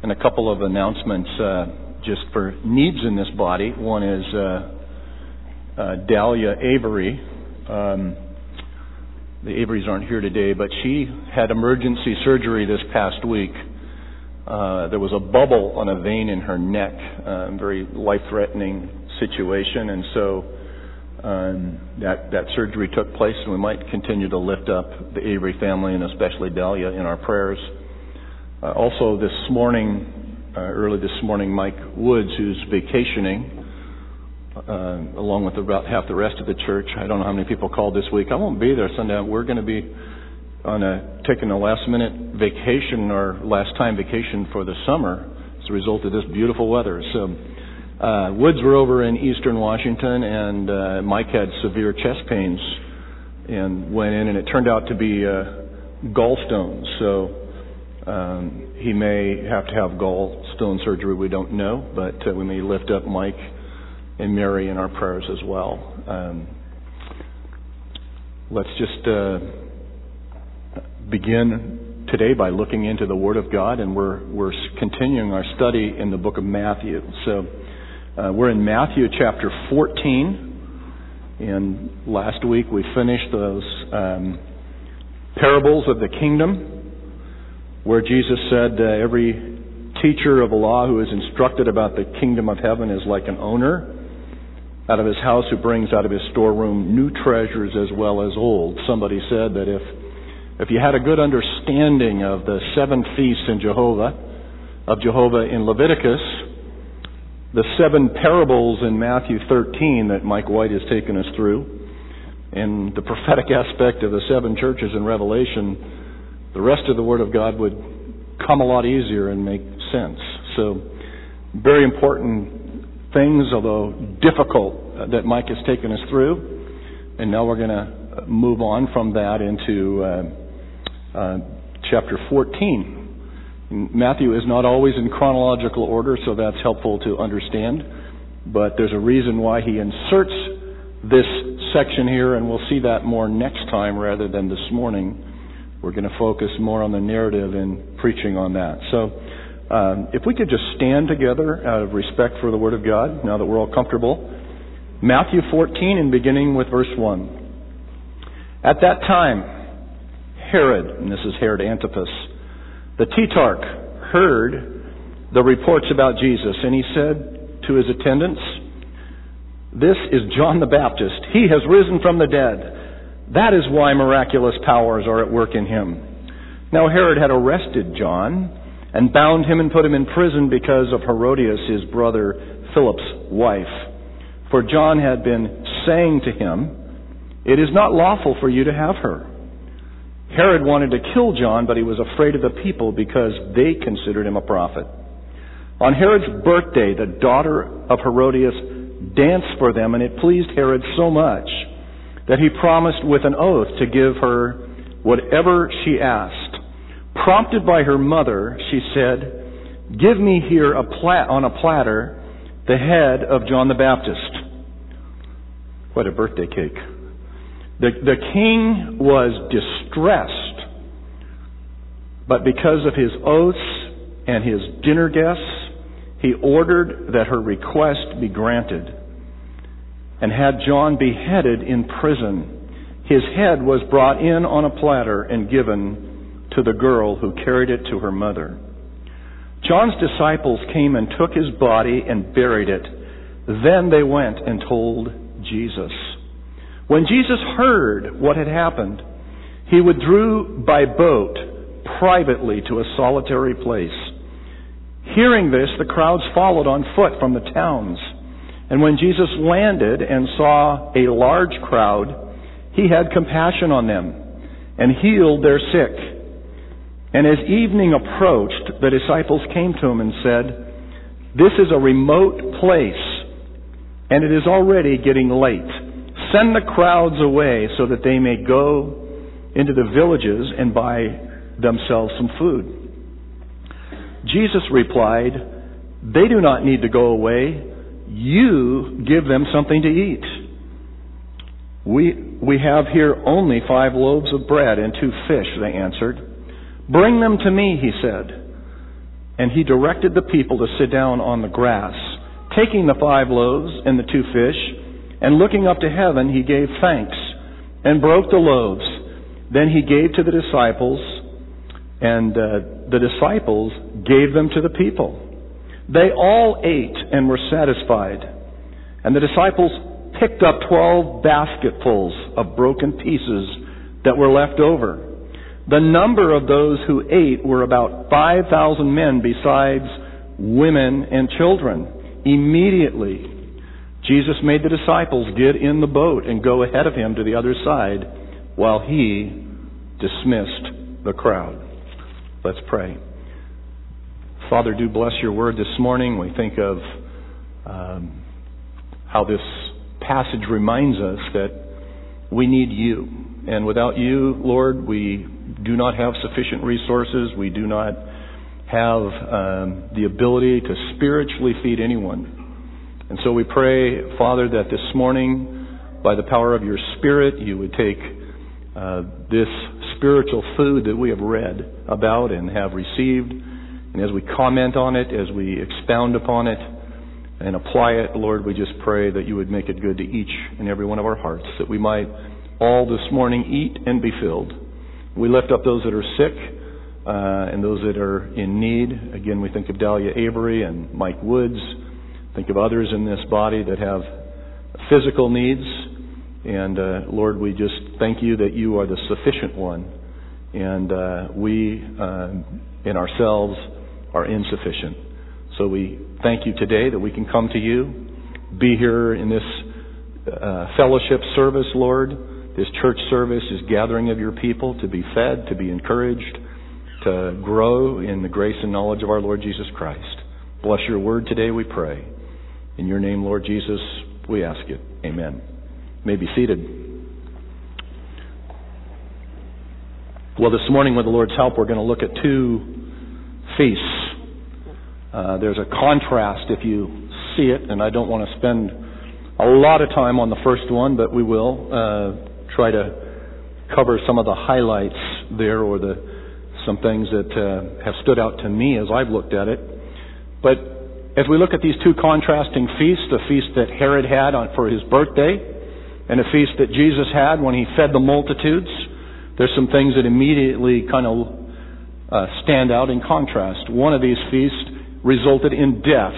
And a couple of announcements just for needs in this body. One is Dahlia Avery. The Averys aren't here today, but she had emergency surgery this past week. There was a bubble on a vein in her neck, very life-threatening situation, and so that surgery took place, and we might continue to lift up the Avery family and especially Dahlia in our prayers. Also this morning, early this morning, Mike Woods, who's vacationing, along with about half the rest of the church. I don't know how many people called this week. I won't be there Sunday. We're going to be taking a last-minute vacation or last-time vacation for the summer as a result of this beautiful weather. So Woods were over in eastern Washington, and Mike had severe chest pains and went in, and it turned out to be gallstones. So he may have to have gallstone surgery. We don't know, but we may lift up Mike and Mary in our prayers as well. Let's just begin today by looking into the Word of God, and we're continuing our study in the book of Matthew. So we're in Matthew chapter 14, and last week we finished those parables of the kingdom, where Jesus said every teacher of the law who is instructed about the kingdom of heaven is like an owner out of his house who brings out of his storeroom new treasures as well as old. Somebody said that if you had a good understanding of the 7 feasts of Jehovah in Leviticus, the 7 parables in Matthew 13 that Mike White has taken us through, and the prophetic aspect of the 7 churches in Revelation, the rest of the Word of God would come a lot easier and make sense. So, very important things, although difficult, that Mike has taken us through. And now we're going to move on from that into chapter 14. Matthew is not always in chronological order, so that's helpful to understand. But there's a reason why he inserts this section here, and we'll see that more next time rather than this morning. We're going to focus more on the narrative and preaching on that. So if we could just stand together out of respect for the Word of God, now that we're all comfortable. Matthew 14, and beginning with verse 1. At that time, Herod, and this is Herod Antipas, the Tetrarch, heard the reports about Jesus, and he said to his attendants, "This is John the Baptist. He has risen from the dead. That is why miraculous powers are at work in him." Now Herod had arrested John and bound him and put him in prison because of Herodias, his brother Philip's wife. For John had been saying to him, "It is not lawful for you to have her." Herod wanted to kill John, but he was afraid of the people because they considered him a prophet. On Herod's birthday, the daughter of Herodias danced for them, and it pleased Herod so much that he promised with an oath to give her whatever she asked. Prompted by her mother, she said, "Give me here on a platter the head of John the Baptist." What a birthday cake. The king was distressed, but because of his oaths and his dinner guests, he ordered that her request be granted and had John beheaded in prison. His head was brought in on a platter and given to the girl who carried it to her mother. John's disciples came and took his body and buried it. Then they went and told Jesus. When Jesus heard what had happened, he withdrew by boat privately to a solitary place. Hearing this, the crowds followed on foot from the towns. And when Jesus landed and saw a large crowd, he had compassion on them and healed their sick. And as evening approached, the disciples came to him and said, "This is a remote place, and it is already getting late. Send the crowds away so that they may go into the villages and buy themselves some food." Jesus replied, "They do not need to go away. You give them something to eat." We have here only 5 loaves of bread and 2 fish, they answered. "Bring them to me," he said. and he directed the people to sit down on the grass. Taking the 5 loaves and the 2 fish, and looking up to heaven, he gave thanks and broke the loaves. Then he gave to the disciples, and the disciples gave them to the people. They all ate and were satisfied. And the disciples picked up 12 basketfuls of broken pieces that were left over. The number of those who ate were about 5,000 men, besides women and children. Immediately, Jesus made the disciples get in the boat and go ahead of him to the other side while he dismissed the crowd. Let's pray. Father, do bless your word this morning. We think of how this passage reminds us that we need you. And without you, Lord, we do not have sufficient resources. We do not have the ability to spiritually feed anyone. And so we pray, Father, that this morning, by the power of your Spirit, you would take this spiritual food that we have read about and have received, and as we comment on it, as we expound upon it and apply it, Lord, we just pray that you would make it good to each and every one of our hearts, that we might all this morning eat and be filled. We lift up those that are sick and those that are in need. Again, we think of Dahlia Avery and Mike Woods. Think of others in this body that have physical needs. And Lord, we just thank you that you are the sufficient one. And we in ourselves are insufficient. So we thank you today that we can come to you, be here in this fellowship service, Lord. This church service is gathering of your people to be fed, to be encouraged, to grow in the grace and knowledge of our Lord Jesus Christ. Bless your word today, we pray. In your name, Lord Jesus, we ask it. Amen. You may be seated. Well, this morning, with the Lord's help, we're going to look at 2 feasts. There's a contrast if you see it, and I don't want to spend a lot of time on the first one, but we will try to cover some of the highlights there, or some things that have stood out to me as I've looked at it. But as we look at these 2 contrasting feasts, a feast that Herod had for his birthday and a feast that Jesus had when he fed the multitudes, there's some things that immediately kind of stand out in contrast. One of these feasts resulted in death,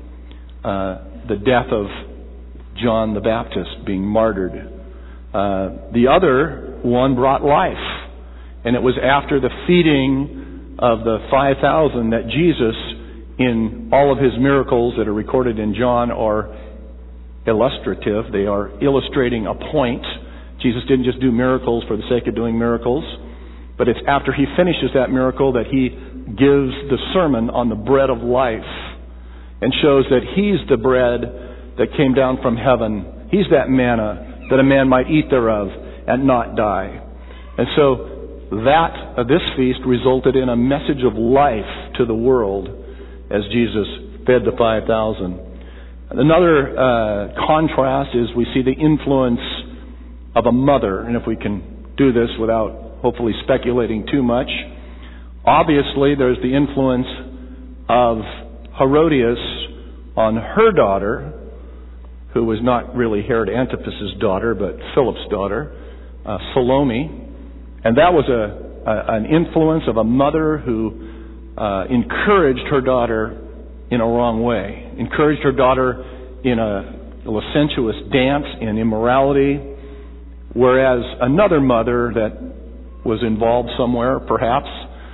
the death of John the Baptist being martyred. The other one brought life, and it was after the feeding of the 5,000 that Jesus, in all of his miracles that are recorded in John, are illustrative. They are illustrating a point. Jesus didn't just do miracles for the sake of doing miracles, but it's after he finishes that miracle that he gives the sermon on the bread of life and shows that he's the bread that came down from heaven. He's that manna that a man might eat thereof and not die. And so this feast resulted in a message of life to the world as Jesus fed the 5,000. Another contrast is we see the influence of a mother, and if we can do this without hopefully speculating too much, obviously there's the influence of Herodias on her daughter, who was not really Herod Antipas's daughter, but Philip's daughter, Salome. And that was an influence of a mother who encouraged her daughter in a wrong way, encouraged her daughter in a licentious dance and immorality, whereas another mother that was involved somewhere, perhaps,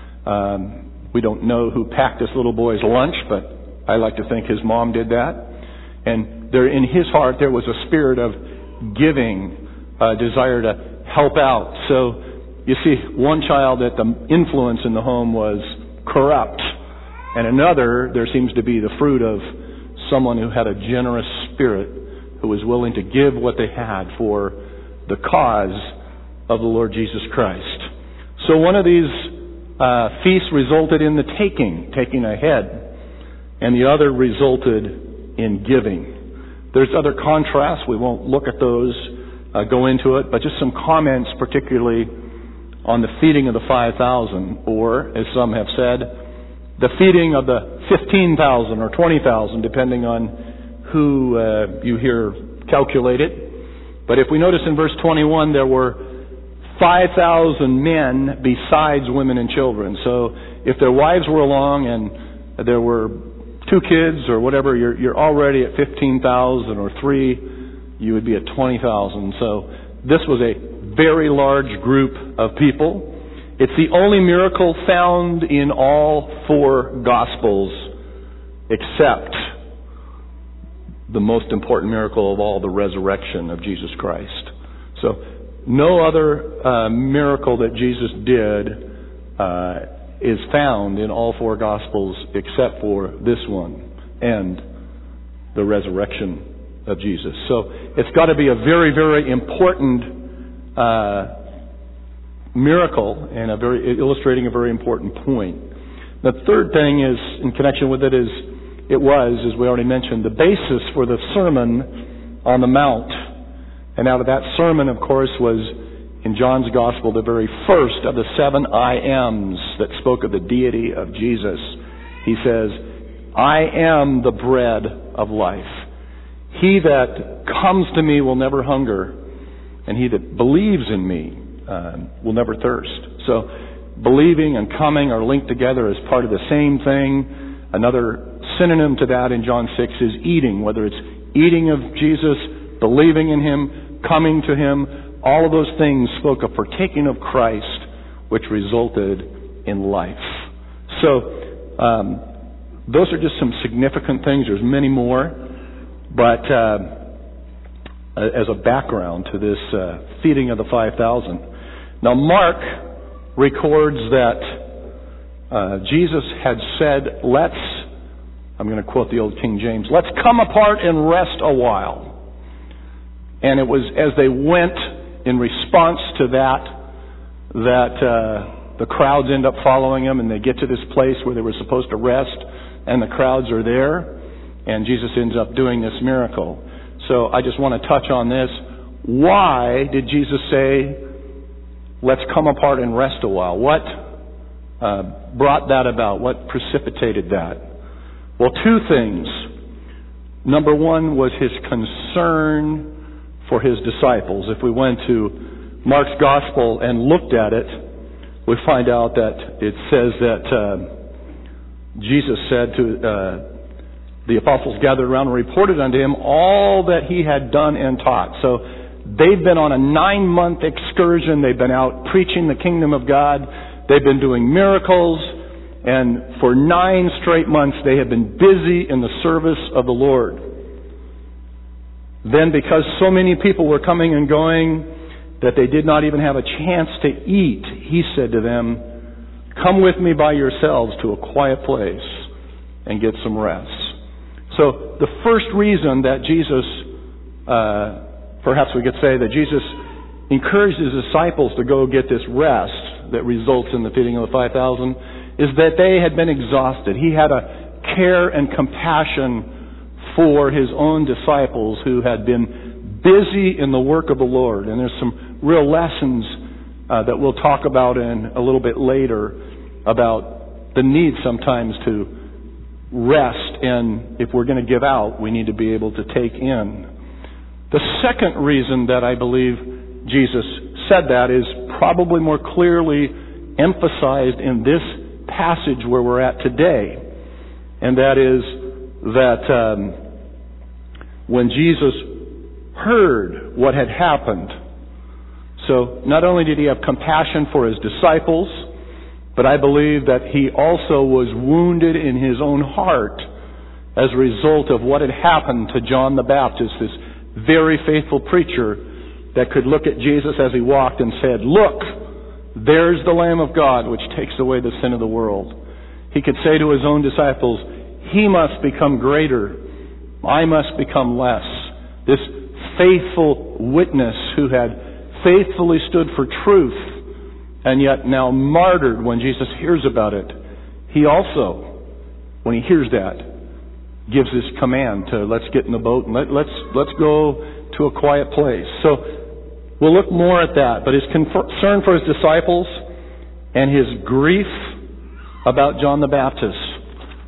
we don't know who packed this little boy's lunch, but I like to think his mom did that. And there, in his heart, there was a spirit of giving, a desire to help out. So, you see, one child that the influence in the home was corrupt, and another, there seems to be the fruit of someone who had a generous spirit, who was willing to give what they had for the cause of the Lord Jesus Christ. So one of these feasts resulted in the taking ahead, and the other resulted in giving. There's other contrasts. We won't look at those, go into it, but just some comments particularly on the feeding of the 5,000, or, as some have said, the feeding of the 15,000 or 20,000, depending on who you hear calculate it. But if we notice in verse 21, there were 5,000 men besides women and children. So if their wives were along and there were 2 kids or whatever, you're already at 15,000, or 3, you would be at 20,000. So this was a very large group of people. It's the only miracle found in all 4 Gospels, except the most important miracle of all, the resurrection of Jesus Christ. So no other miracle that Jesus did is found in all 4 Gospels except for this one and the resurrection of Jesus. So it's got to be a very, very important miracle, and illustrating a very important point. The third thing is, in connection with it, as we already mentioned, the basis for the Sermon on the Mount. And out of that sermon, of course, was in John's Gospel the very first of the 7 I Ams that spoke of the deity of Jesus. He says, "I am the bread of life. He that comes to me will never hunger, and he that believes in me will never thirst." So believing and coming are linked together as part of the same thing. Another synonym to that in John 6 is eating, whether it's eating of Jesus, believing in Him, coming to Him. All of those things spoke of partaking of Christ, which resulted in life. So those are just some significant things. There's many more. But as a background to this feeding of the 5,000. Now Mark records that Jesus had said, I'm going to quote the old King James, "Let's come apart and rest a while." And it was as they went in response to that the crowds end up following him, and they get to this place where they were supposed to rest, and the crowds are there, and Jesus ends up doing this miracle. So I just want to touch on this. Why did Jesus say, "Let's come apart and rest a while"? What brought that about? What precipitated that? Well, 2 things. Number 1 was His concern for His disciples. If we went to Mark's Gospel and looked at it, we find out that it says that Jesus said to the apostles gathered around and reported unto Him all that He had done and taught. So they've been on a 9-month excursion. They've been out preaching the kingdom of God. They've been doing miracles. And for 9 straight months they have been busy in the service of the Lord. Then, because so many people were coming and going that they did not even have a chance to eat, He said to them, "Come with me by yourselves to a quiet place and get some rest." So the first reason that Jesus, perhaps we could say that Jesus encouraged His disciples to go get this rest that results in the feeding of the 5,000 is that they had been exhausted. He had a care and compassion for His own disciples who had been busy in the work of the Lord. And there's some real lessons that we'll talk about in a little bit later about the need sometimes to rest, and if we're going to give out, we need to be able to take in. The second reason that I believe Jesus said that is probably more clearly emphasized in this passage where we're at today, and that is that when Jesus heard what had happened, so not only did He have compassion for His disciples, but I believe that He also was wounded in His own heart as a result of what had happened to John the Baptist, this very faithful preacher that could look at Jesus as He walked and said, "Look, there's the Lamb of God which takes away the sin of the world." He could say to His own disciples, "He must become greater, I must become less." This faithful witness who had faithfully stood for truth and yet now martyred when Jesus hears about it, he also, when he hears that, gives this command to let's get in the boat and let's go to a quiet place. So we'll look more at that. But his concern for his disciples and his grief about John the Baptist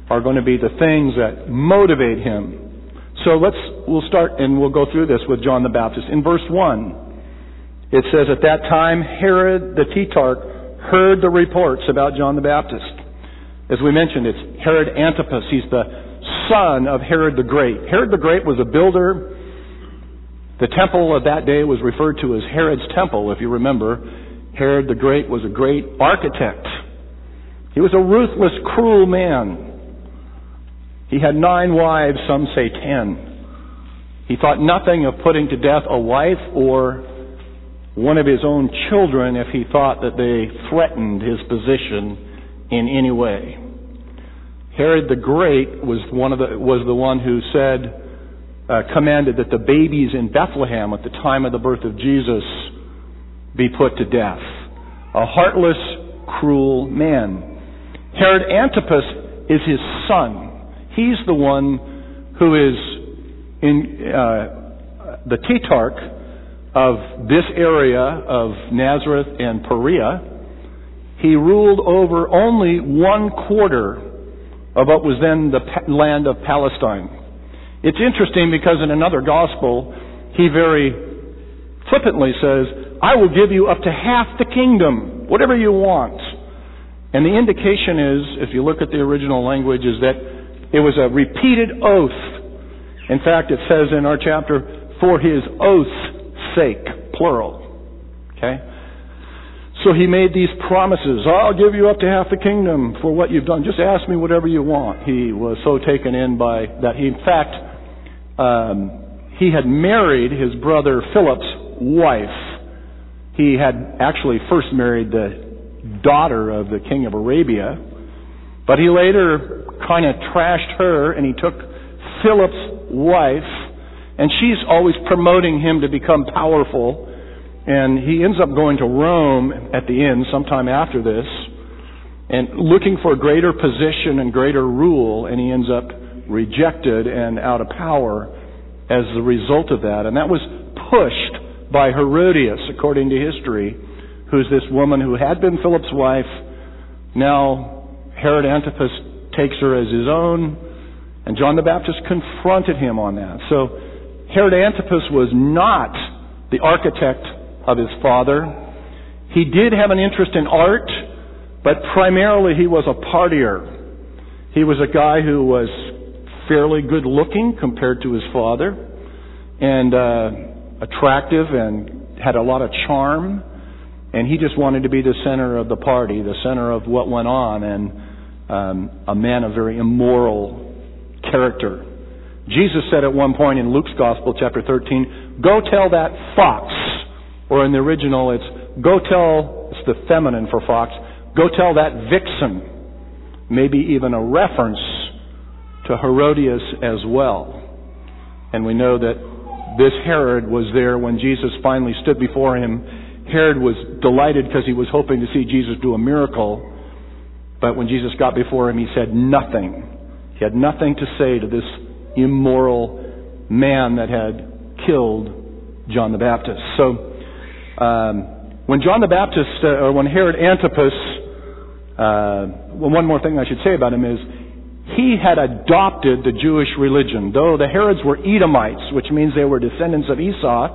are going to be the things that motivate him. So we'll start and we'll go through this with John the Baptist. In verse 1, it says, "At that time Herod the Tetrarch heard the reports about John the Baptist." As we mentioned, it's Herod Antipas. He's the son of Herod the Great. Herod the Great was a builder. The temple of that day was referred to as Herod's Temple, if you remember. Herod the Great was a great architect. He was a ruthless, cruel man. He had 9 wives, some say 10. He thought nothing of putting to death a wife or one of his own children if he thought that they threatened his position in any way. Herod the Great was the one who commanded that the babies in Bethlehem at the time of the birth of Jesus be put to death. A heartless, cruel man. Herod Antipas is his son. He's the one who is the Tetrarch of this area of Nazareth and Perea. He ruled over only 1/4 of what was then the land of Palestine. It's interesting because in another gospel, he very flippantly says, "I will give you up to half the kingdom, whatever you want." And the indication is, if you look at the original language, is that it was a repeated oath. In fact, it says in our chapter, "for his oath's sake," plural. Okay? So he made these promises. "I'll give you up to half the kingdom for what you've done. Just ask me whatever you want." He was so taken in by that. He had married his brother Philip's wife. He had actually first married the daughter of the king of Arabia, but he later kind of trashed her, and he took Philip's wife, and she's always promoting him to become powerful. And he ends up going to Rome at the end, sometime after this, and looking for a greater position and greater rule, and he ends up rejected and out of power as the result of that. And that was pushed by Herodias, according to history, who's this woman who had been Philip's wife. Now Herod Antipas takes her as his own, and John the Baptist confronted him on that. So Herod Antipas was not the architect of his father. He did have an interest in art, but primarily he was a partier. He was a guy who was fairly good looking compared to his father, and attractive, and had a lot of charm, and he just wanted to be the center of the party, the center of what went on, and a man of very immoral character. Jesus said at one point in Luke's Gospel, chapter 13, "Go tell that fox," or in the original it's the feminine for fox, "go tell that vixen," maybe even a reference to Herodias as well. And we know that this Herod was there when Jesus finally stood before him. Herod was delighted because he was hoping to see Jesus do a miracle. But when Jesus got before him, he said nothing. He had nothing to say to this immoral man that had killed John the Baptist. So when John the Baptist, or when Herod Antipas, one more thing I should say about him is he had adopted the Jewish religion. Though the Herods were Edomites, which means they were descendants of Esau,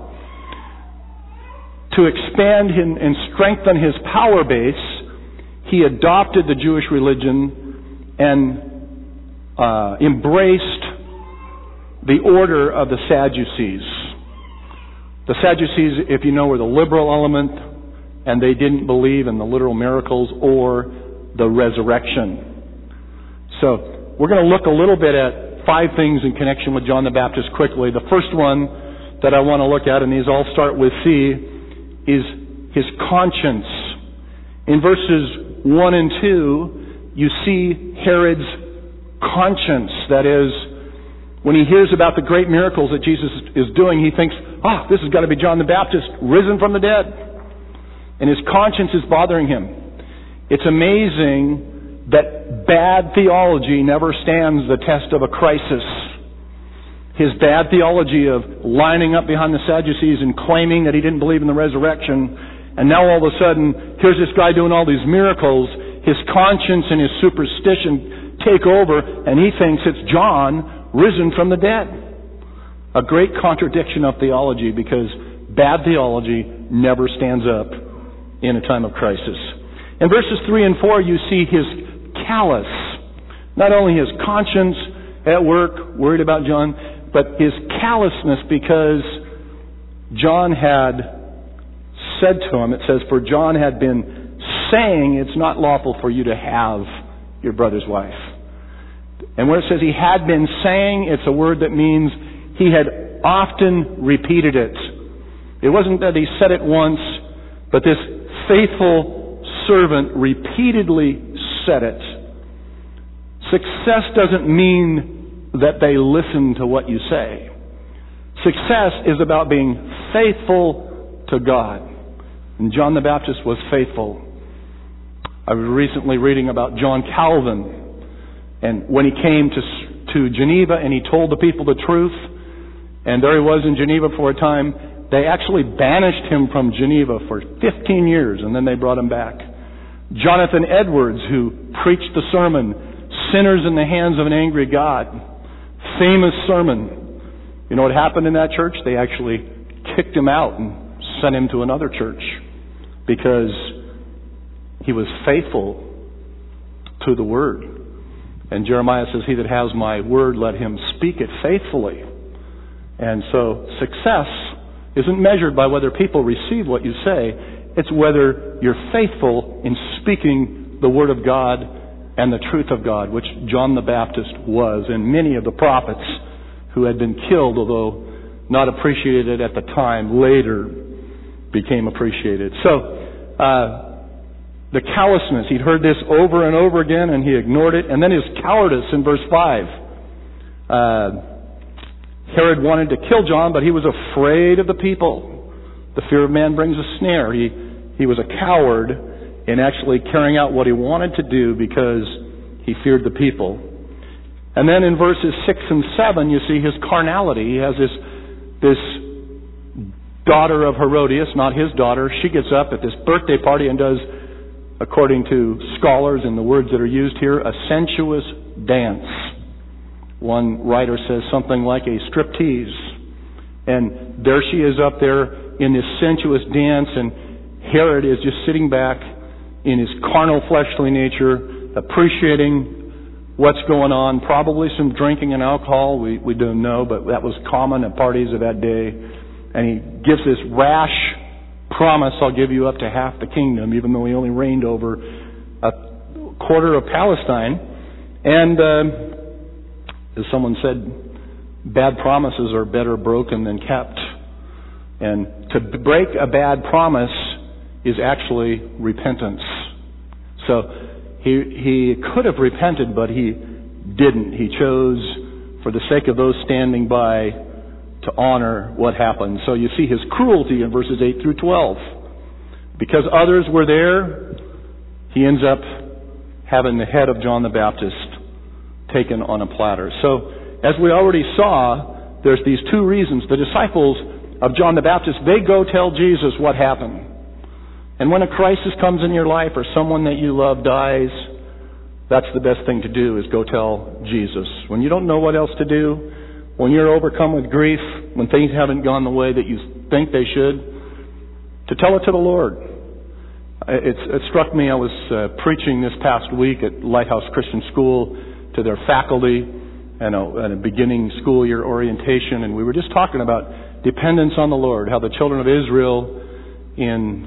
to expand and strengthen his power base, he adopted the Jewish religion and embraced the order of the Sadducees. The Sadducees, if you know, were the liberal element, and they didn't believe in the literal miracles or the resurrection. So we're going to look a little bit at 5 things in connection with John the Baptist quickly. The first one that I want to look at, and these all start with C, is his conscience. In verses 1 and 2, you see Herod's conscience. That is, when he hears about the great miracles that Jesus is doing, he thinks, this has got to be John the Baptist, risen from the dead. And his conscience is bothering him. It's amazing that bad theology never stands the test of a crisis. His bad theology of lining up behind the Sadducees and claiming that he didn't believe in the resurrection, and now all of a sudden, here's this guy doing all these miracles. His conscience and his superstition take over, and he thinks it's John risen from the dead. A great contradiction of theology, because bad theology never stands up in a time of crisis. In verses 3 and 4, you see his callous. Not only his conscience at work, worried about John, but his callousness, because John had said to him, it says, for John had been saying, it's not lawful for you to have your brother's wife. And where it says he had been saying, it's a word that means he had often repeated it. It wasn't that he said it once, but this faithful servant repeatedly said it. Success doesn't mean that they listen to what you say. Success is about being faithful to God. And John the Baptist was faithful. I was recently reading about John Calvin. And when he came to Geneva and he told the people the truth, and there he was in Geneva for a time, they actually banished him from Geneva for 15 years, and then they brought him back. Jonathan Edwards, who preached the sermon, Sinners in the Hands of an Angry God, famous sermon. You know what happened in that church? They actually kicked him out and sent him to another church because he was faithful to the Word. And Jeremiah says, he that has my Word, let him speak it faithfully. And so success isn't measured by whether people receive what you say. It's whether you're faithful in speaking the Word of God and the truth of God, which John the Baptist was, and many of the prophets who had been killed, although not appreciated at the time, later became appreciated. So, the callousness, he'd heard this over and over again, and he ignored it. And then his cowardice in verse 5. Herod wanted to kill John, but he was afraid of the people. The fear of man brings a snare. He was a coward in actually carrying out what he wanted to do because he feared the people. And then in verses 6 and 7, you see his carnality. He has this daughter of Herodias, not his daughter. She gets up at this birthday party and does, according to scholars and the words that are used here, a sensuous dance. One writer says something like a striptease. And there she is up there in this sensuous dance, and Herod is just sitting back in his carnal, fleshly nature, appreciating what's going on, probably some drinking and alcohol, we don't know, but that was common at parties of that day. And he gives this rash promise, I'll give you up to half the kingdom, even though he only reigned over a quarter of Palestine. And as someone said, bad promises are better broken than kept. And to break a bad promise is actually repentance. So he could have repented, but he didn't. He chose, for the sake of those standing by, to honor what happened. So you see his cruelty in verses 8 through 12. Because others were there, he ends up having the head of John the Baptist taken on a platter. So, as we already saw, there's these two reasons. The disciples of John the Baptist, they go tell Jesus what happened. And when a crisis comes in your life or someone that you love dies, that's the best thing to do, is go tell Jesus. When you don't know what else to do, when you're overcome with grief, when things haven't gone the way that you think they should, to tell it to the Lord. It struck me, I was preaching this past week at Lighthouse Christian School to their faculty and a beginning school year orientation, and we were just talking about dependence on the Lord, how the children of Israel in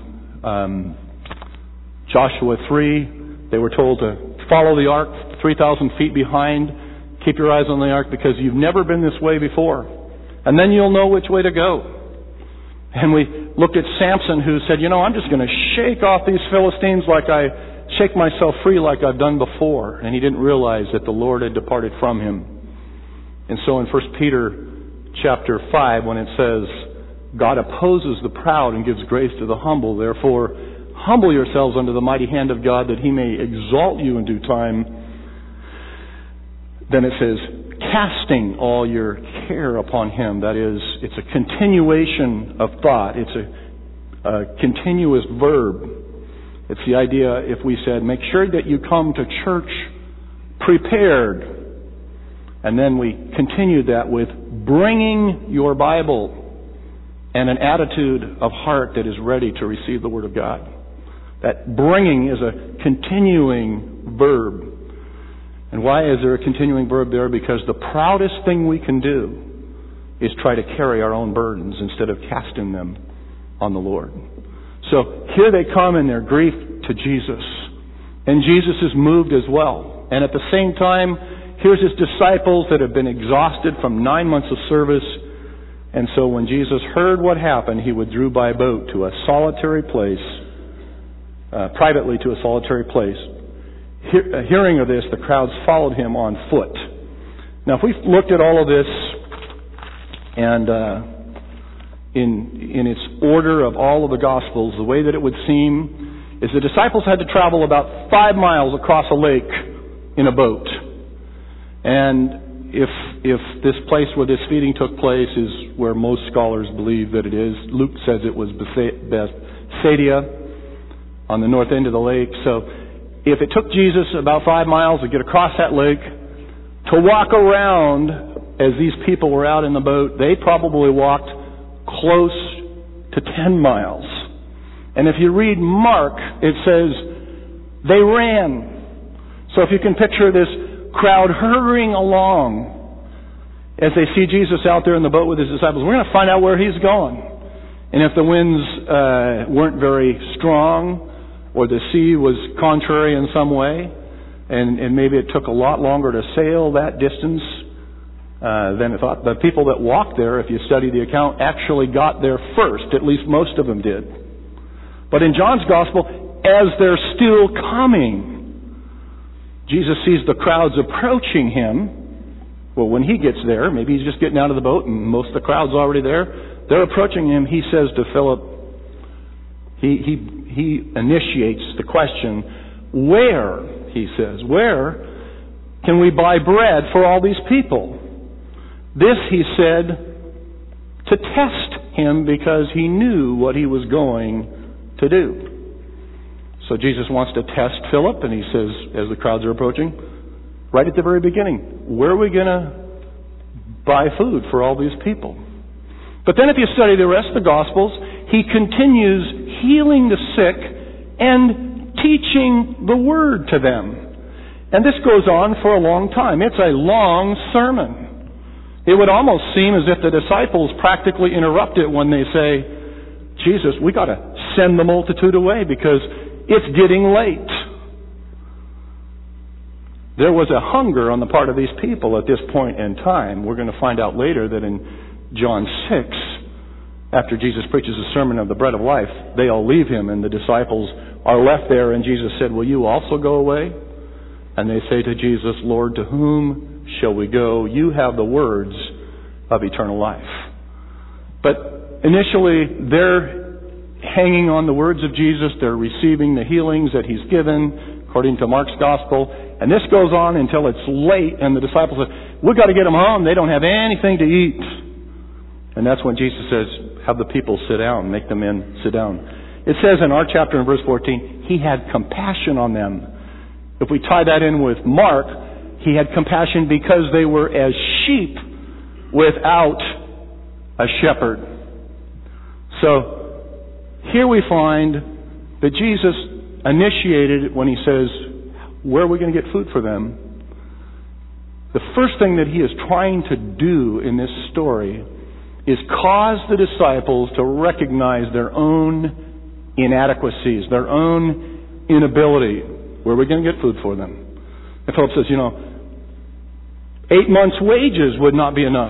Joshua 3, they were told to follow the ark 3,000 feet behind, keep your eyes on the ark because you've never been this way before, and then you'll know which way to go. And we looked at Samson, who said, I'm just going to shake off these Philistines like I shake myself free like I've done before. And he didn't realize that the Lord had departed from him. And so in 1 Peter chapter 5, when it says, God opposes the proud and gives grace to the humble, therefore humble yourselves under the mighty hand of God that he may exalt you in due time. Then it says, casting all your care upon him. That is, it's a continuation of thought. It's a continuous verb. It's the idea, if we said, make sure that you come to church prepared. And then we continued that with bringing your Bible and an attitude of heart that is ready to receive the Word of God. That bringing is a continuing verb. And why is there a continuing verb there? Because the proudest thing we can do is try to carry our own burdens instead of casting them on the Lord. So here they come in their grief to Jesus. And Jesus is moved as well. And at the same time, here's His disciples that have been exhausted from 9 months of service. And so when Jesus heard what happened, He withdrew by boat to a solitary place, privately to a solitary place. Hearing of this, the crowds followed Him on foot. Now, if we've looked at all of this and in its order of all of the Gospels, the way that it would seem is the disciples had to travel about 5 miles across a lake in a boat. And if this place where this feeding took place is where most scholars believe that it is, Luke says it was Bethsaida on the north end of the lake. So if it took Jesus about 5 miles to get across that lake, to walk around as these people were out in the boat, they probably walked close to 10 miles. And if you read Mark, it says they ran. So if you can picture this crowd hurrying along as they see Jesus out there in the boat with His disciples, we're going to find out where He's going. And if the winds weren't very strong, or the sea was contrary in some way, and maybe it took a lot longer to sail that distance than it thought. The people that walked there, if you study the account, actually got there first. At least most of them did. But in John's Gospel, as they're still coming, Jesus sees the crowds approaching Him. Well, when He gets there, maybe He's just getting out of the boat and most of the crowd's already there. They're approaching Him. He says to Philip, He initiates the question, where, he says, where can we buy bread for all these people? This, he said, to test Him because He knew what He was going to do. So Jesus wants to test Philip, and He says, as the crowds are approaching, right at the very beginning, where are we going to buy food for all these people? But then if you study the rest of the Gospels, He continues healing the sick and teaching the Word to them. And this goes on for a long time. It's a long sermon. It would almost seem as if the disciples practically interrupt it when they say, Jesus, we got to send the multitude away because it's getting late. There was a hunger on the part of these people at this point in time. We're going to find out later that in John 6, after Jesus preaches the sermon of the bread of life, they all leave Him and the disciples are left there, and Jesus said, will you also go away? And they say to Jesus, Lord, to whom shall we go? You have the words of eternal life. But initially, they're hanging on the words of Jesus. They're receiving the healings that He's given, according to Mark's Gospel. And this goes on until it's late, and the disciples say, we've got to get them home. They don't have anything to eat. And that's when Jesus says, have the people sit down, make the men sit down. It says in our chapter in verse 14, He had compassion on them. If we tie that in with Mark, He had compassion because they were as sheep without a shepherd. So here we find that Jesus initiated when He says, where are we going to get food for them? The first thing that He is trying to do in this story is cause the disciples to recognize their own inadequacies, their own inability. Where are we going to get food for them? And Philip says, 8 months' wages would not be enough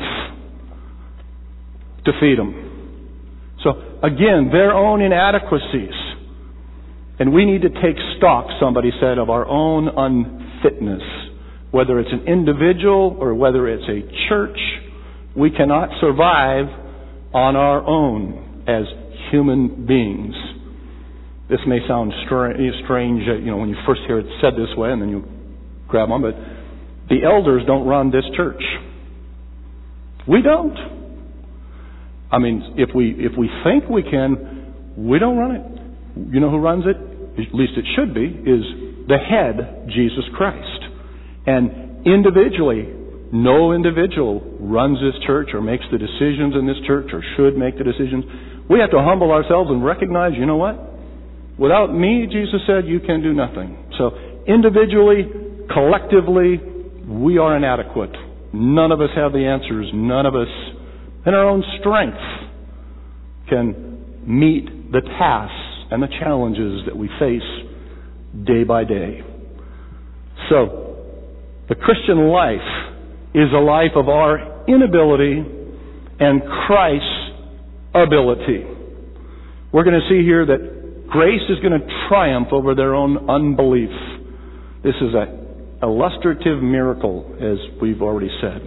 to feed them. So, again, their own inadequacies. And we need to take stock, somebody said, of our own unfitness. Whether it's an individual or whether it's a church, we cannot survive on our own as human beings. This may sound strange, when you first hear it said this way, and then you grab on, but the elders don't run this church. We don't. I mean, if we think we can, we don't run it. You know who runs it? At least it should be, is the head, Jesus Christ. And individually, no individual runs this church or makes the decisions in this church or should make the decisions. We have to humble ourselves and recognize, you know what? Without me, Jesus said, you can do nothing. So individually, collectively, we are inadequate. None of us have the answers. None of us, in our own strength, can meet the tasks and the challenges that we face day by day. So, the Christian life is a life of our inability and Christ's ability. We're going to see here that grace is going to triumph over their own unbelief. This is an illustrative miracle, as we've already said.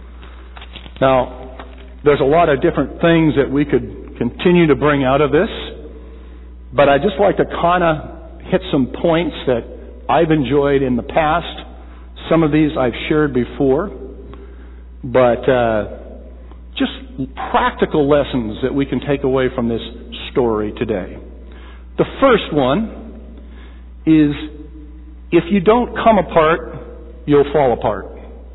Now, there's a lot of different things that we could continue to bring out of this, but I'd just like to kind of hit some points that I've enjoyed in the past. Some of these I've shared before, but just practical lessons that we can take away from this story today. The first one is, if you don't come apart, you'll fall apart.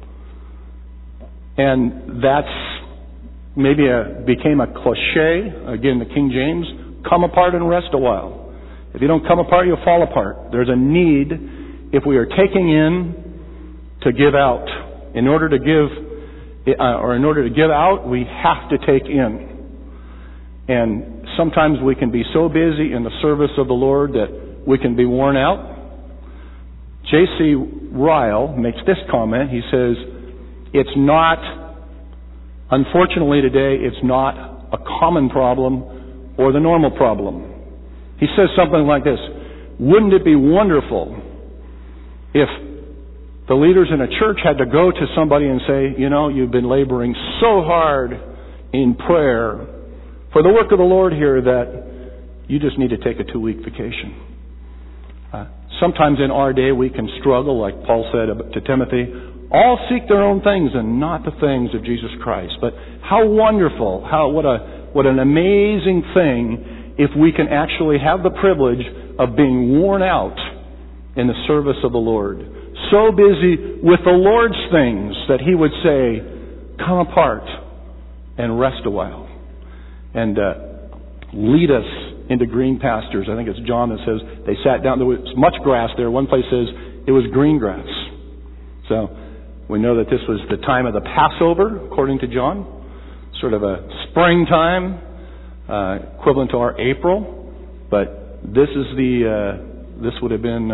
And that's maybe became a cliche, again, the King James, come apart and rest a while. If you don't come apart, you'll fall apart. There's a need, if we are taking in, to give out. In order to give out, we have to take in. And sometimes we can be so busy in the service of the Lord that we can be worn out. J.C. Ryle makes this comment. He says, unfortunately today, it's not a common problem or the normal problem. He says something like this: wouldn't it be wonderful if the leaders in a church had to go to somebody and say, you know, you've been laboring so hard in prayer for the work of the Lord here that you just need to take a 2-week vacation. Sometimes in our day we can struggle, like Paul said to Timothy, all seek their own things and not the things of Jesus Christ. But how wonderful, what an amazing thing if we can actually have the privilege of being worn out in the service of the Lord. So busy with the Lord's things that He would say, come apart and rest a while. And lead us into green pastures. I think it's John that says they sat down. There was much grass there. One place says it was green grass. So we know that this was the time of the Passover, according to John. Sort of a springtime, equivalent to our April. But this would have been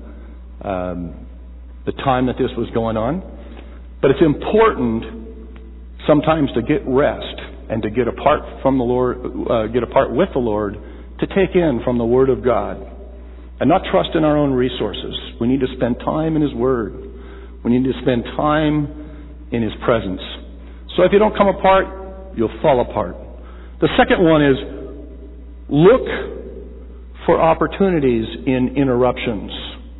the time that this was going on. But it's important sometimes to get rest and to get apart from the Lord, get apart with the Lord, to take in from the Word of God and not trust in our own resources. We need to spend time in His Word. We need to spend time in His presence. So if you don't come apart, you'll fall apart. The second one is, look for opportunities in interruptions.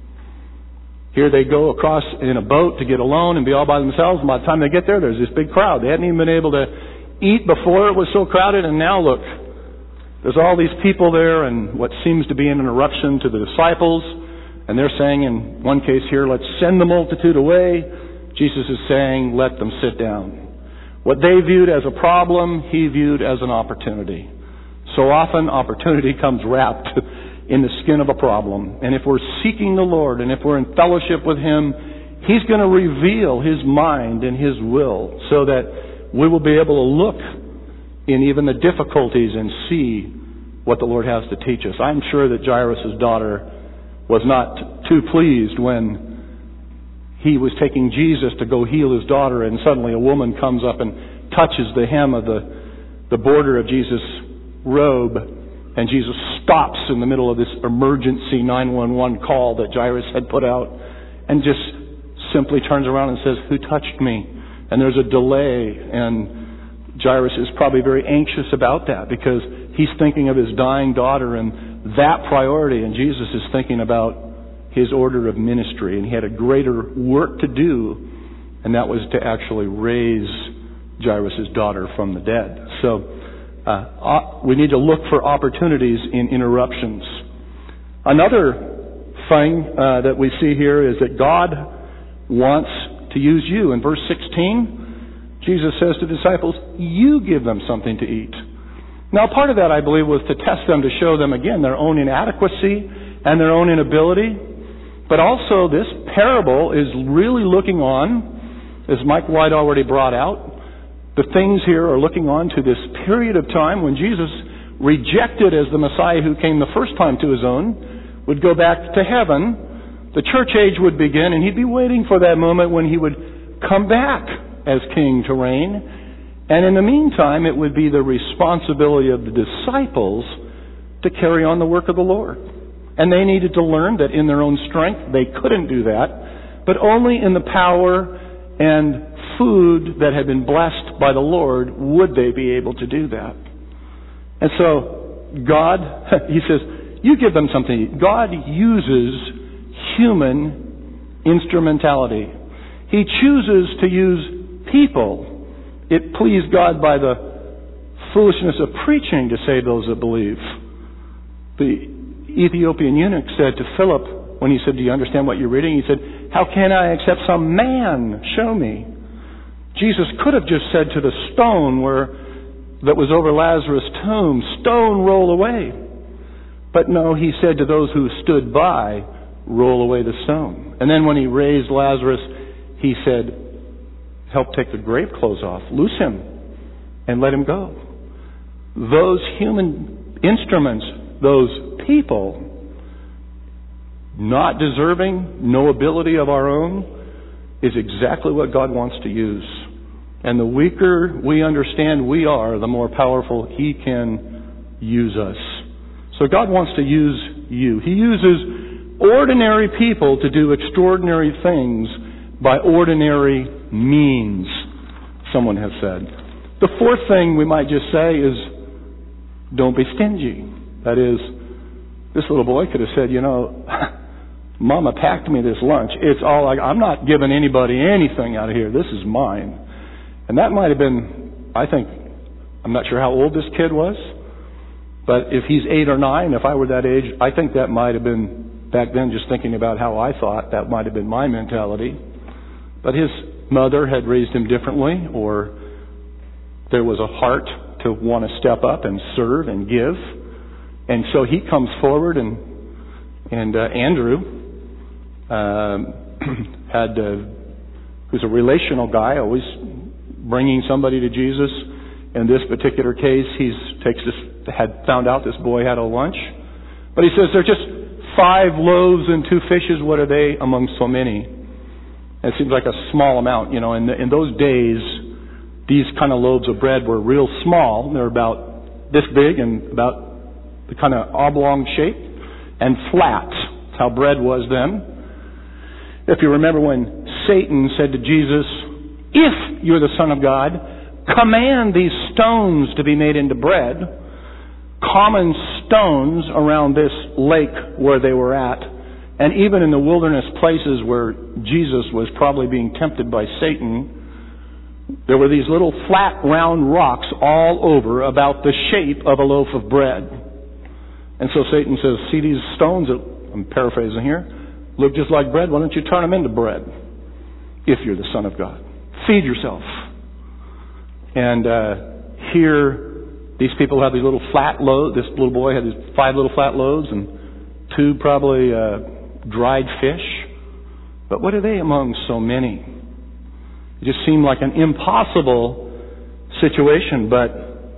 Here they go across in a boat to get alone and be all by themselves. And by the time they get there, there's this big crowd. They hadn't even been able to eat before it was so crowded. And now look, there's all these people there and what seems to be an interruption to the disciples. And they're saying in one case here, let's send the multitude away. Jesus is saying, let them sit down. What they viewed as a problem, He viewed as an opportunity. So often opportunity comes wrapped in the skin of a problem. And if we're seeking the Lord and if we're in fellowship with Him, He's going to reveal His mind and His will so that we will be able to look in even the difficulties and see what the Lord has to teach us. I'm sure that Jairus' daughter was not too pleased when he was taking Jesus to go heal his daughter, and suddenly a woman comes up and touches the hem of the border of Jesus' robe, and Jesus stops in the middle of this emergency 911 call that Jairus had put out and just simply turns around and says, who touched me? And there's a delay, and Jairus is probably very anxious about that because he's thinking of his dying daughter and that priority, and Jesus is thinking about His order of ministry, and He had a greater work to do, and that was to actually raise Jairus' daughter from the dead. So we need to look for opportunities in interruptions. Another thing that we see here is that God wants to use you. In verse 16, Jesus says to the disciples, you give them something to eat. Now, part of that, I believe, was to test them, to show them, again, their own inadequacy and their own inability. But also, this parable is really looking on, as Mike White already brought out, the things here are looking on to this period of time when Jesus, rejected as the Messiah who came the first time to his own, would go back to heaven. The church age would begin, and he'd be waiting for that moment when he would come back as king to reign. And in the meantime, it would be the responsibility of the disciples to carry on the work of the Lord. And they needed to learn that in their own strength, they couldn't do that, but only in the power and food that had been blessed by the Lord would they be able to do that. And so, God, he says, you give them something. God uses human instrumentality. He chooses to use people. It pleased God by the foolishness of preaching to save those that believe. The Ethiopian eunuch said to Philip, when he said, do you understand what you're reading? He said, how can I except some man show me? Jesus could have just said to the stone that was over Lazarus' tomb, stone, roll away. But no, he said to those who stood by, roll away the stone. And then when he raised Lazarus, he said, help take the grave clothes off, loose him, and let him go. Those human instruments, those people, not deserving, no ability of our own, is exactly what God wants to use. And the weaker we understand we are, the more powerful He can use us. So God wants to use you. He uses ordinary people to do extraordinary things by ordinary means, someone has said. The fourth thing we might just say is, don't be stingy. That is, this little boy could have said, Mama packed me this lunch. It's all I'm not giving anybody anything out of here. This is mine. And that might have been, I'm not sure how old this kid was, but if he's 8 or 9, if I were that age, I think that might have been, back then, just thinking about how I thought, that might have been my mentality. But his mother had raised him differently, or there was a heart to want to step up and serve and give. And so he comes forward, and Andrew who's a relational guy, always bringing somebody to Jesus. In this particular case, had found out this boy had a lunch. But he says, they're just 5 loaves and 2 fishes. What are they among so many? And it seems like a small amount. In those days, these kind of loaves of bread were real small. They're about this big and about the kind of oblong shape and flat. That's how bread was then. If you remember when Satan said to Jesus, if you're the Son of God, command these stones to be made into bread. Common stones around this lake where they were at, and even in the wilderness places where Jesus was probably being tempted by Satan, there were these little flat, round rocks all over about the shape of a loaf of bread. And so Satan says, see these stones that, I'm paraphrasing here, look just like bread. Why don't you turn them into bread if you're the Son of God? Feed yourself. And here, these people have these little flat loaves. This little boy had these 5 little flat loaves and 2 probably dried fish. But what are they among so many? It just seemed like an impossible situation. But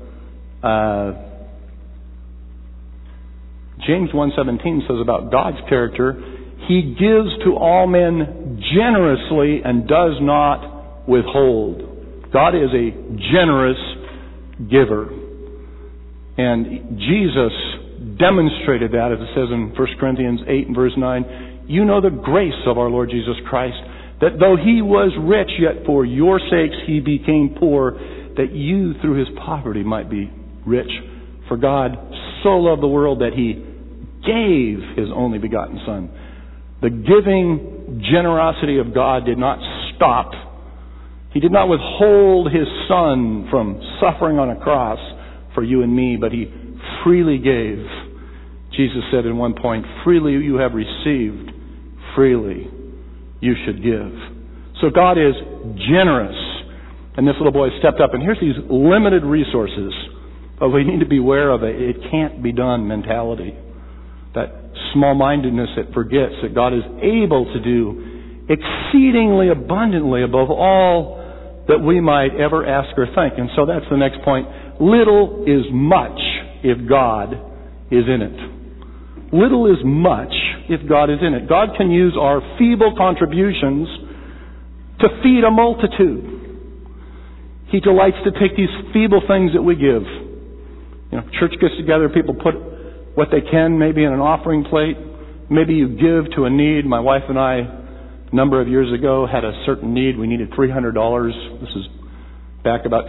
James 1:17 says about God's character, He gives to all men generously and does not withhold. God is a generous giver. And Jesus demonstrated that, as it says in 1 Corinthians 8 and verse 9. You know the grace of our Lord Jesus Christ, that though He was rich, yet for your sakes He became poor, that you through His poverty might be rich. For God so loved the world that He gave His only begotten Son. The giving generosity of God did not stop. He did not withhold His Son from suffering on a cross for you and me, but He freely gave. Jesus said at one point, freely you have received, freely you should give. So God is generous. And this little boy stepped up, and here's these limited resources. But we need to be aware of it can't be done mentality. That small-mindedness that forgets that God is able to do exceedingly abundantly above all that we might ever ask or think. And so that's the next point. Little is much if God is in it. Little is much if God is in it. God can use our feeble contributions to feed a multitude. He delights to take these feeble things that we give. Church gets together, people put what they can maybe in an offering plate. Maybe you give to a need. My wife and I, a number of years ago, had a certain need. We needed $300. This is back about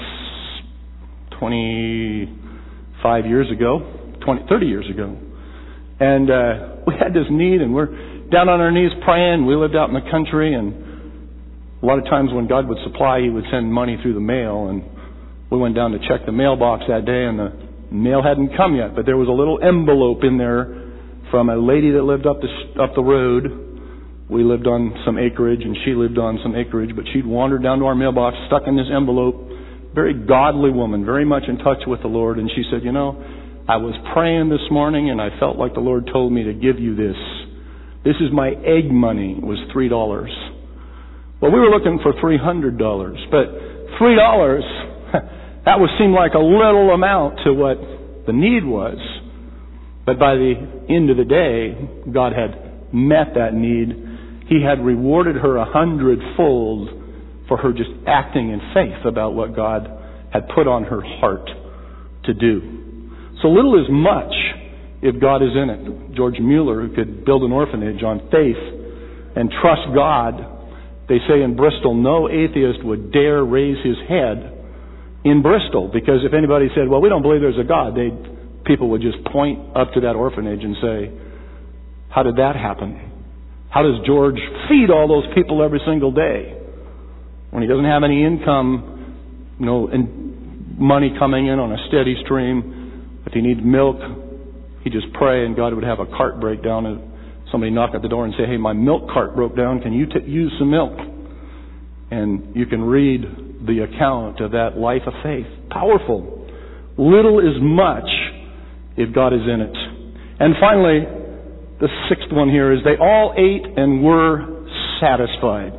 25 years ago, 30 years ago. And we had this need, and we're down on our knees praying. We lived out in the country, and a lot of times when God would supply, He would send money through the mail. And we went down to check the mailbox that day, and the mail hadn't come yet. But there was a little envelope in there from a lady that lived up the road. We lived on some acreage, and she lived on some acreage. But she'd wandered down to our mailbox, stuck in this envelope. Very godly woman, very much in touch with the Lord. And she said, I was praying this morning, and I felt like the Lord told me to give you this. This is my egg money. It was $3. Well, we were looking for $300, but $3, that would seem like a little amount to what the need was. But by the end of the day, God had met that need. He had rewarded her 100-fold for her just acting in faith about what God had put on her heart to do. So little is much if God is in it. George Mueller, who could build an orphanage on faith and trust God, they say in Bristol, no atheist would dare raise his head in Bristol, because if anybody said, well, we don't believe there's a God, people would just point up to that orphanage and say, how did that happen? How does George feed all those people every single day when he doesn't have any income, and money coming in on a steady stream? If he needs milk, he'd just pray and God would have a cart break down, and somebody knock at the door and say, hey, my milk cart broke down, can you use some milk? And you can read the account of that life of faith. Powerful. Little is much if God is in it. And finally, the sixth one here is they all ate and were satisfied.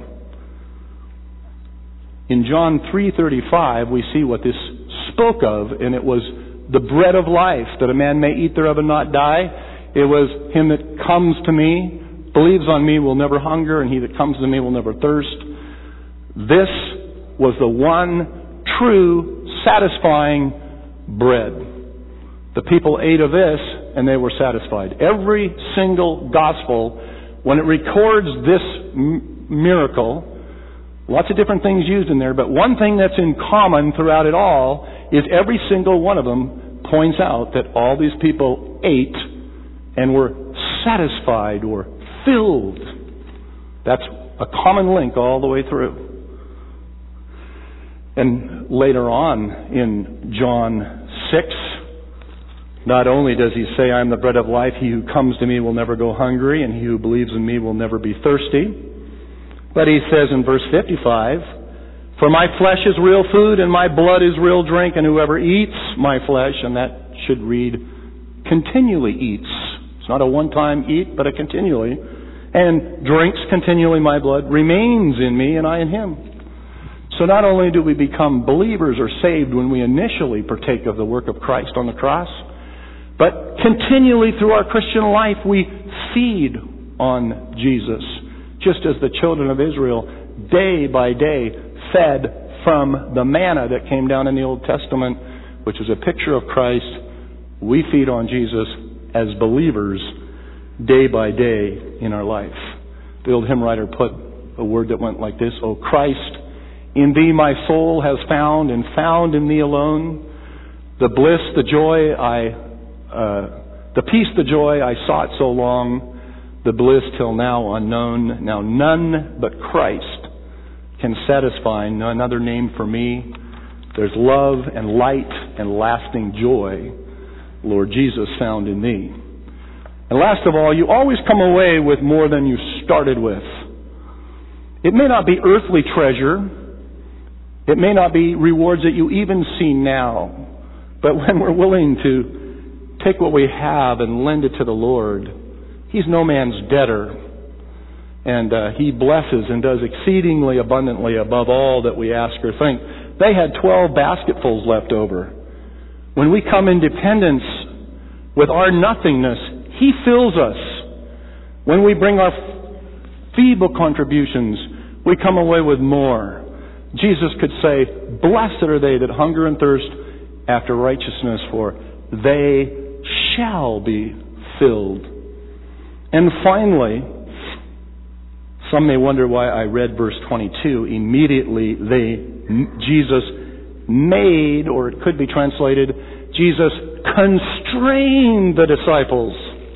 In John 3:35, we see what this spoke of, and it was the bread of life, that a man may eat thereof and not die. It was him that comes to me, believes on me, will never hunger, and he that comes to me will never thirst. This was the one true, satisfying bread. The people ate of this, and they were satisfied. Every single gospel, when it records this miracle, lots of different things used in there, but one thing that's in common throughout it all is every single one of them points out that all these people ate and were satisfied or filled. That's a common link all the way through. And later on in John 6, not only does he say, I am the bread of life, he who comes to me will never go hungry, and he who believes in me will never be thirsty. But he says in verse 55, for my flesh is real food and my blood is real drink, and whoever eats my flesh, and that should read continually eats. It's not a one-time eat, but a continually. And drinks continually my blood, remains in me and I in him. So not only do we become believers or saved when we initially partake of the work of Christ on the cross, but continually through our Christian life we feed on Jesus. Just as the children of Israel day by day fed from the manna that came down in the Old Testament, which is a picture of Christ, we feed on Jesus as believers day by day in our life. The old hymn writer put a word that went like this, O Christ, in thee my soul has found, and found in thee alone, the bliss, the joy, the peace, the joy I sought so long, the bliss till now unknown. Now none but Christ can satisfy, none other name for me. There's love and light and lasting joy, Lord Jesus, found in thee. And last of all, you always come away with more than you started with. It may not be earthly treasure. It may not be rewards that you even see now. But when we're willing to take what we have and lend it to the Lord, He's no man's debtor. And He blesses and does exceedingly abundantly above all that we ask or think. They had 12 basketfuls left over. When we come in dependence with our nothingness, He fills us. When we bring our feeble contributions, we come away with more. Jesus could say, "Blessed are they that hunger and thirst after righteousness, for they shall be filled." And finally, some may wonder why I read verse 22. Immediately Jesus made, or it could be translated, Jesus constrained the disciples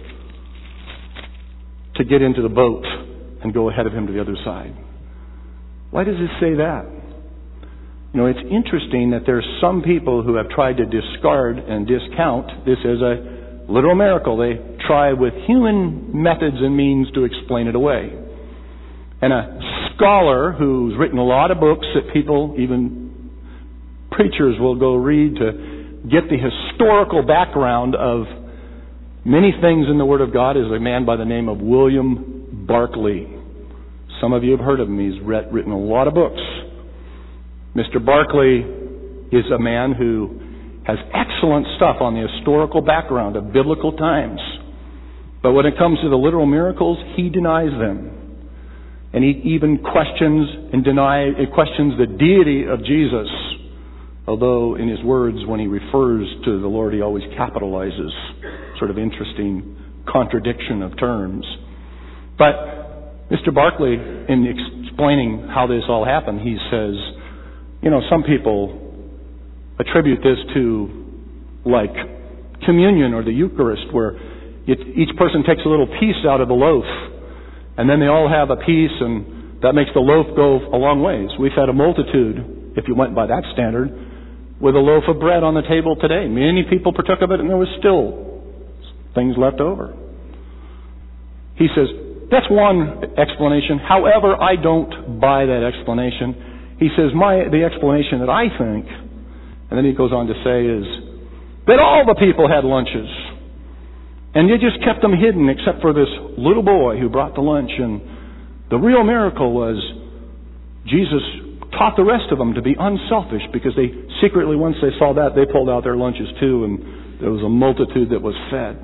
to get into the boat and go ahead of Him to the other side. Why does it say that? You know, it's interesting that there's some people who have tried to discard and discount this as a literal miracle. They try with human methods and means to explain it away. And a scholar who's written a lot of books that people, even preachers, will go read to get the historical background of many things in the Word of God is a man by the name of William Barclay. Some of you have heard of him. He's written a lot of books. Mr. Barclay is a man who has excellent stuff on the historical background of biblical times. But when it comes to the literal miracles, he denies them. And he even questions the deity of Jesus. Although in his words, when he refers to the Lord, he always capitalizes. Sort of interesting contradiction of terms. But Mr. Barclay, in explaining how this all happened, he says, you know, some people attribute this to like communion or the Eucharist, where each person takes a little piece out of the loaf, and then they all have a piece, and that makes the loaf go a long ways. We've had a multitude, if you went by that standard, with a loaf of bread on the table today. Many people partook of it, and there was still things left over. He says, that's one explanation. However, I don't buy that explanation. He says, the explanation that I think, and then he goes on to say, is that all the people had lunches. And you just kept them hidden except for this little boy who brought the lunch. And the real miracle was Jesus taught the rest of them to be unselfish, because they secretly, once they saw that, they pulled out their lunches too, and there was a multitude that was fed.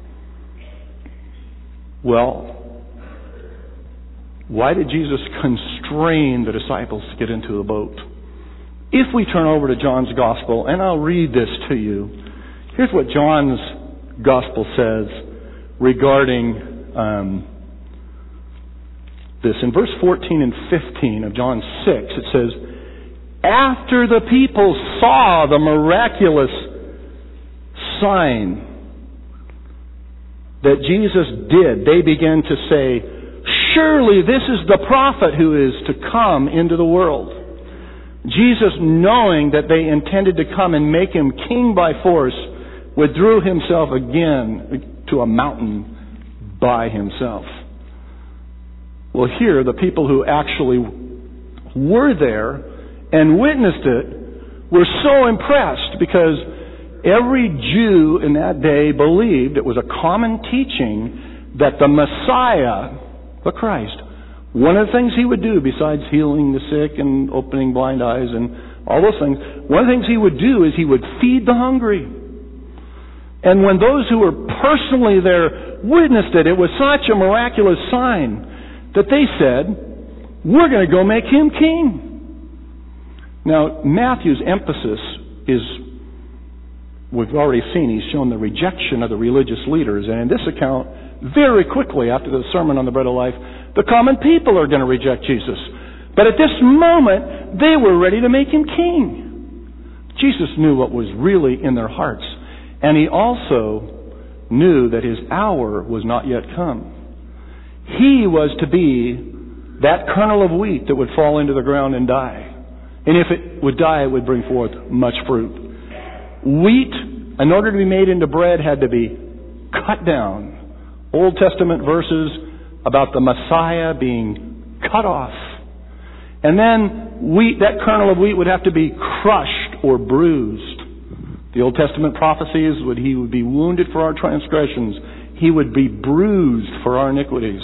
Well, why did Jesus constrain the disciples to get into the boat? If we turn over to John's Gospel, and I'll read this to you. Here's what John's Gospel says regarding this. In verse 14 and 15 of John 6, it says, after the people saw the miraculous sign that Jesus did, they began to say, surely this is the prophet who is to come into the world. Jesus, knowing that they intended to come and make him king by force, withdrew himself again to a mountain by himself. Well, here, the people who actually were there and witnessed it were so impressed, because every Jew in that day believed, it was a common teaching, that the Messiah, the Christ, one of the things he would do besides healing the sick and opening blind eyes and all those things, one of the things he would do is he would feed the hungry. And when those who were personally there witnessed it, it was such a miraculous sign that they said, we're going to go make him king. Now, Matthew's emphasis is, we've already seen, he's shown the rejection of the religious leaders. And in this account, very quickly after the Sermon on the Bread of Life, the common people are going to reject Jesus. But at this moment, they were ready to make him king. Jesus knew what was really in their hearts. And he also knew that his hour was not yet come. He was to be that kernel of wheat that would fall into the ground and die. And if it would die, it would bring forth much fruit. Wheat, in order to be made into bread, had to be cut down. Old Testament verses about the Messiah being cut off And then that kernel of wheat would have to be crushed or bruised. The Old Testament prophecies would He would be wounded for our transgressions. He would be bruised for our iniquities.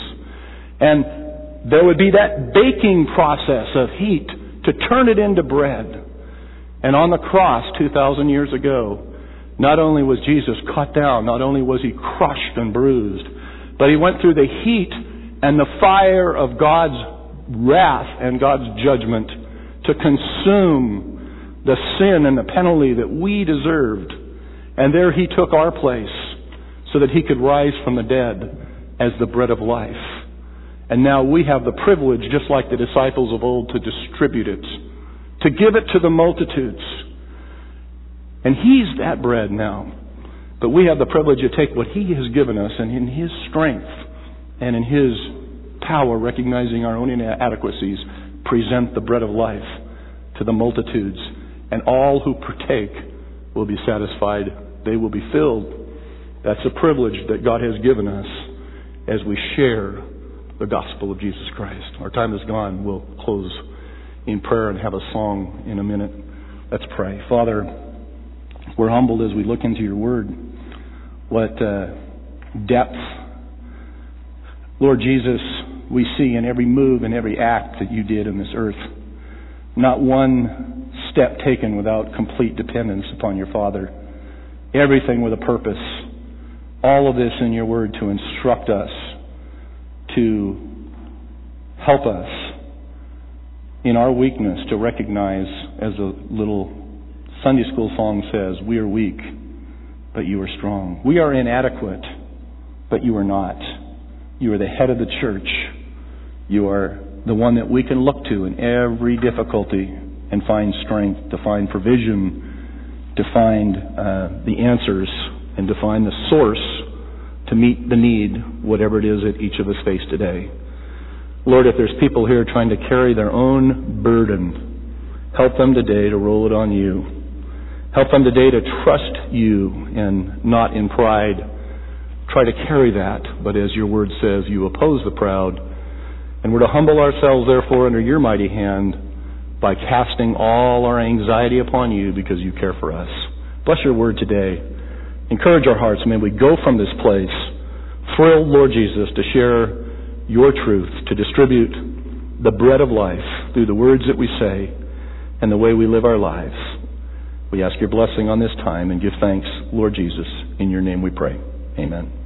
And there would be that baking process of heat to turn it into bread. And on the cross 2,000 years ago, not only was Jesus cut down, not only was He crushed and bruised, but He went through the heat and the fire of God's wrath and God's judgment to consume the sin and the penalty that we deserved. And there He took our place so that He could rise from the dead as the bread of life. And now we have the privilege, just like the disciples of old, to distribute it, to give it to the multitudes. And He's that bread now. But we have the privilege to take what He has given us and in His strength and in His power, recognizing our own inadequacies, present the bread of life to the multitudes. And all who partake will be satisfied. They will be filled. That's a privilege that God has given us as we share the gospel of Jesus Christ. Our time is gone. We'll close in prayer and have a song in a minute. Let's pray. Father, we're humbled as we look into Your Word. What depth, Lord Jesus, we see in every move and every act that You did in this earth. Not one step taken without complete dependence upon Your Father. Everything with a purpose. All of this in Your Word to instruct us, to help us in our weakness to recognize, as a little Sunday school song says, we are weak, but You are strong. We are inadequate, but You are not. You are the head of the church. You are the one that we can look to in every difficulty and find strength, to find provision, to find the answers, and to find the source to meet the need, whatever it is that each of us face today. Lord, if there's people here trying to carry their own burden, help them today to roll it on You. Help them today to trust You and not in pride try to carry that, but as Your Word says, You oppose the proud. And we're to humble ourselves, therefore, under Your mighty hand by casting all our anxiety upon You because You care for us. Bless Your Word today. Encourage our hearts. May we go from this place thrilled, Lord Jesus, to share Your truth, to distribute the bread of life through the words that we say and the way we live our lives. We ask Your blessing on this time and give thanks, Lord Jesus. In Your name we pray. Amen.